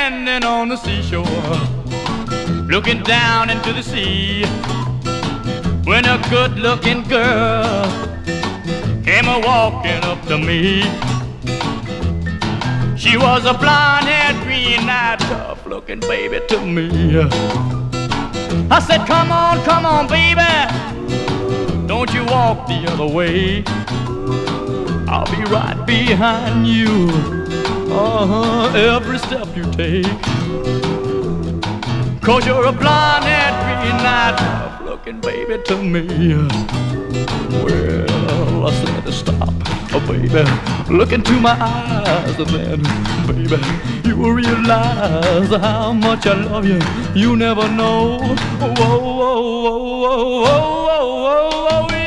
standing on the seashore, looking down into the sea, when a good-looking girl came a-walking up to me. She was a blonde-haired, green-eyed, tough-looking baby to me. I said, come on, baby, don't you walk the other way. I'll be right behind you, every step you take. 'Cause you're a blonde-haired, green-eyed, tough-looking baby to me. Well, I said, stop, baby, look into my eyes, and then, baby, you will realize how much I love you. You never know. Whoa, whoa, whoa, whoa, whoa, whoa, whoa, whoa.